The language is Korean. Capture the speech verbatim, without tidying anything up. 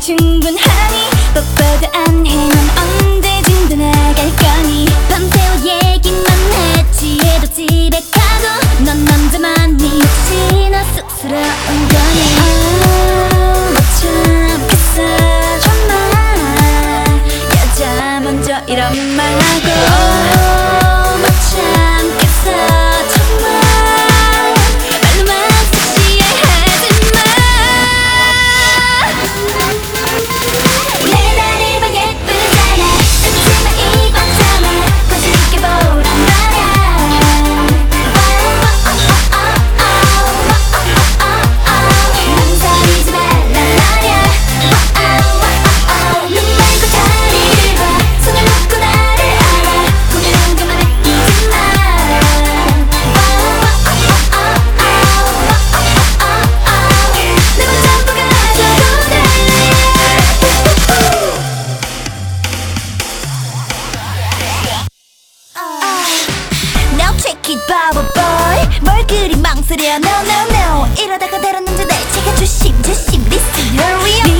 충분하니 뽀뽀도 안 해 넌 언제쯤 떠나갈 거니 밤새워 얘기만 했지 해도 집에 가고 넌 남자만이 혹시 나 쑥스러운 거니 oh, 못 참겠어 정말 여자 먼저 이런 말 하고 oh, 못 참겠어 정말 말로만 섹시해하지마 내 다리 봐 예쁘잖아 치마 입었잖아 관심 있게 보란 말야 망설이지 말란 말야 눈 말고 다리를 봐 손을 놓고 나를 알아 고민한 것만 느끼지 마 내맘 전부 가져도 돼 Now check it 바보 boy 뭘 그리 망설여 no no no 이러다가 다른 남자들 제가 조심 조심 Listen hurry up